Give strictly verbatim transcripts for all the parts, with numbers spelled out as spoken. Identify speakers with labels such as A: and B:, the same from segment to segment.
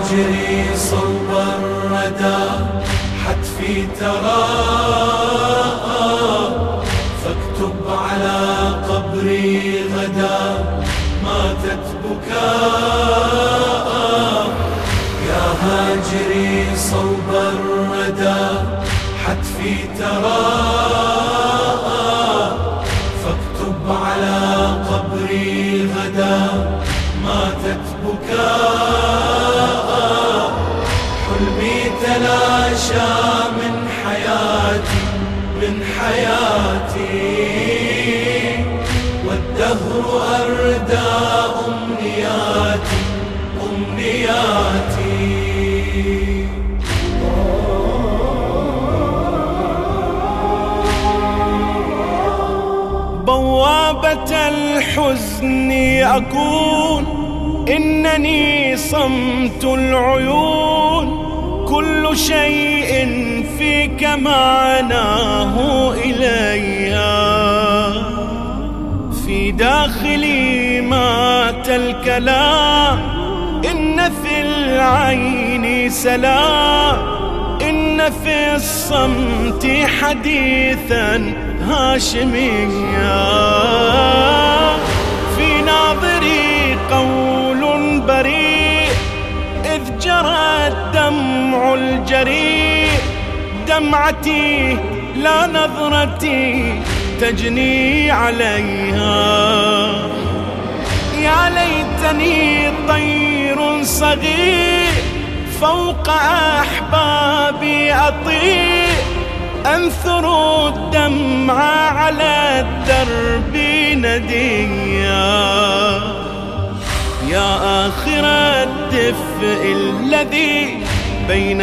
A: هاجري صوب الردى حتفي تراءى، فاكتب على قبري غدا ماتت بكاء. يا هاجري صوب الردى حتفي تراءى، فاكتب على قبري غدا ماتت بكاء. حلمي تلاشى من حياتي من حياتي، والدهر أردى أمنياتي أمنياتي.
B: بوابة الحزن أكون، إنني صمت العيون، كل شيء فيك معناه إليّا. في داخلي مات الكلام، إن في العين سلام، إن في الصمت حديثا هاشميا. في ناظري قول بريء، إذ جرى الدمع الجريء، دمعتي لا نظرتي تجني عليها. يا ليتني طير صغير فوق أحبابي أطير، أنثر الدمع على الدرب نديا. يا آخر الدفء الذي بين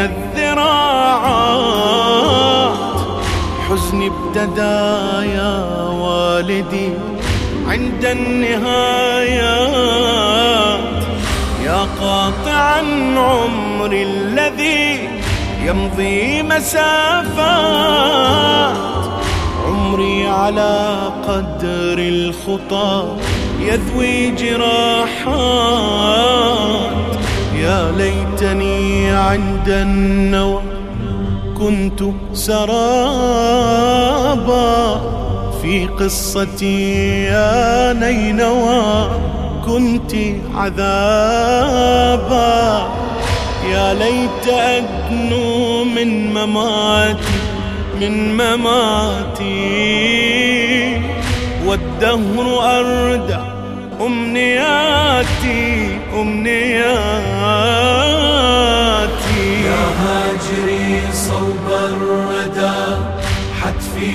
B: الذراعات، حزني ابتدى يا والدي عند النهايات. يا قاطعا عمري الذي يمضي مسافات، عمري على قدر الخطى يذوي جراحات. يا ليتني عند النوى كنت سرابا، في قصتي يا نينوى كنت عذابا. يا ليت أدنو من مماتي من مماتي، والدهر أردى أمنياتي أمنياتي.
A: يا هاجري صوب الردى حتفي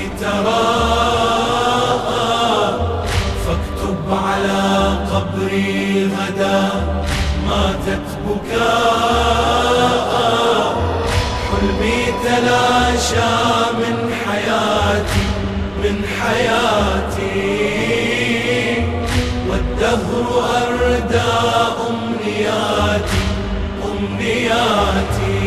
A: تراءى، فاكتب على قبري غدا ماتت بكاء. حلمي تلاشى من حياتي من حياتي، والدهر أردى أمنياتي أمنياتي.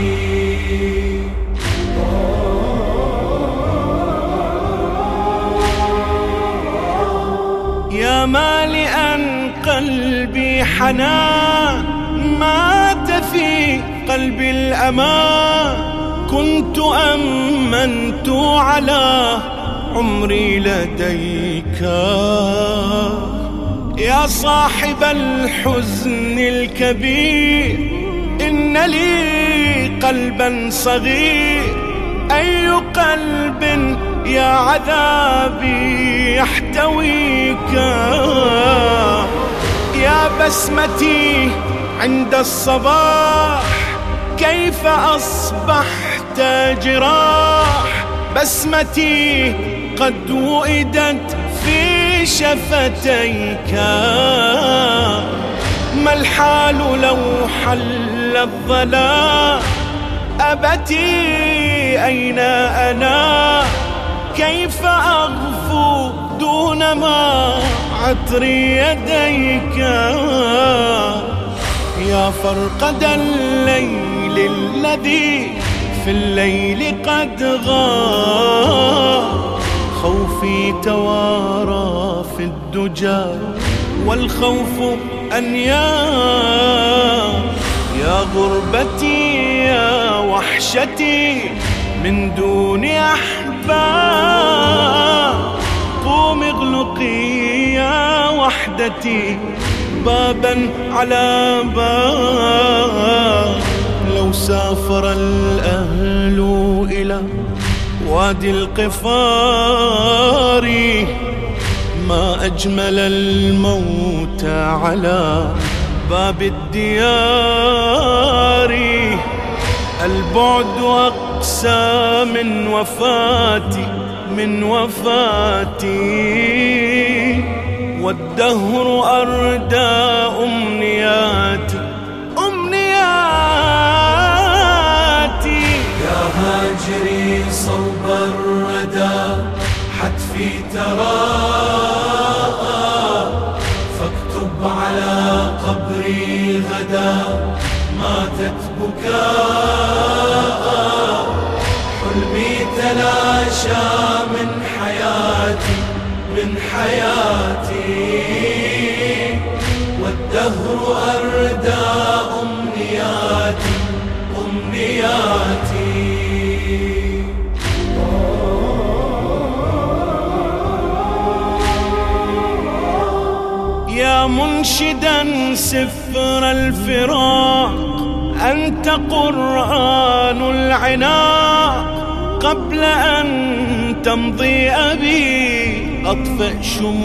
B: يا مالئا قلبي حنان، مات في قلبي الأمان، كنت أمنت على عمري لديك. يا صاحب الحزن الكبير، إن لي قلبا صغير، أي قلب يا عذابي يحتويك. يا بسمتي عند الصباح، كيف أصبحت جراح، بسمتي قد وئدت في شفتيك. ما الحال لو حل الظلام، أبتي أين أنا، كيف أغفو دون ما عطر يديك. يا فرقد الليل الذي في الليل قد غاب، خوفي توارى في الدجى والخوف أنياب. يا غربتي يا وحشتي من دون أحباب، قومي اغلقي يا وحدتي بابا على باب. لو سافر الأهل إلى وادي القفار ما أجمل الموت على باب الديار. البعد أقسى من وفاتي من وفاتي، والدهر أردى أمنياتي أمنياتي.
A: يا هاجري صوب الردى حتفي تراءى، فاكتب على قبري غدا ماتت بكاء. حلمي تلاشى من حياتي من حياتي، والدهر أردى أمنياتي أمنياتي.
B: يا منشدا سفر الفراق أنت قرآن العناق، قبل أن تمضي أبي أطفئ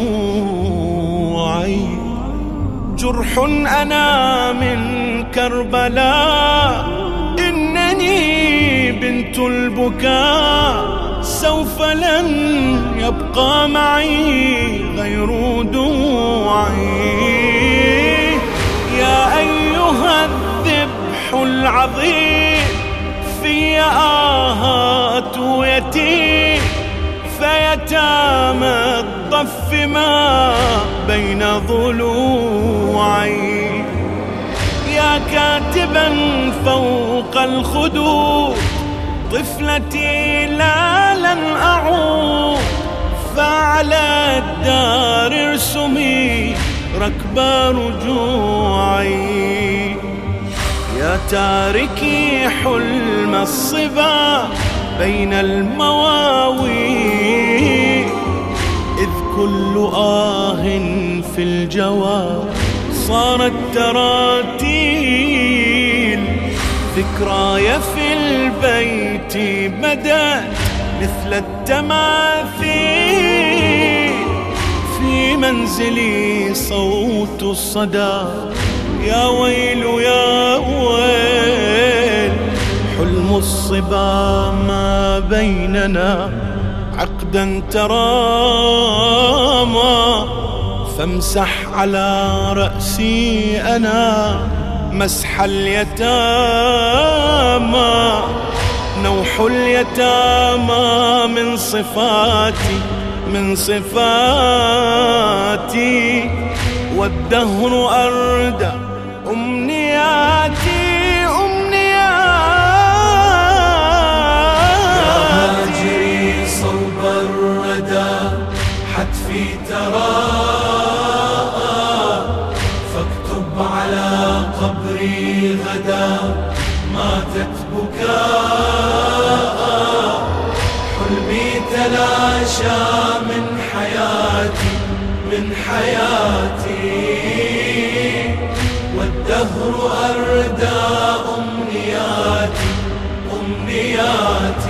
B: شموعي. جرح أنا من كربلاء، إنني بنت البكاء، سوف لن يبقى معي غير دموعي. يا أيها الذبح العظيم في آهات يتيم، فيتامى الضف ما بين ضلوعي. يا كاتبا فوق الخدود طفلتي لا لن أعود، فعلى الدار ارسمي ركب رجوعي. يا تاركي حلم الصبا بين المواوي، إذ كل آه في الجوى صارت تراتيل. ذكراي في البيت بدت مثل التماثيل، في منزلي صوت الصدى يا ويل يا ويل. حلم الصبا ما بيننا عقدا تراما، فامسح على رأسي أنا مسح اليتامى. نوح اليتامى من صفاتي من صفاتي، والدهر أردى أمنياتي أمنياتي.
A: يا هاجري صوب الردى حتفي تراءى، فاكتب على قبري غدا ماتت بكاء. حلمي تلاشى من حياتي من حياتي، والدهر أردى أمنياتي أمنياتي.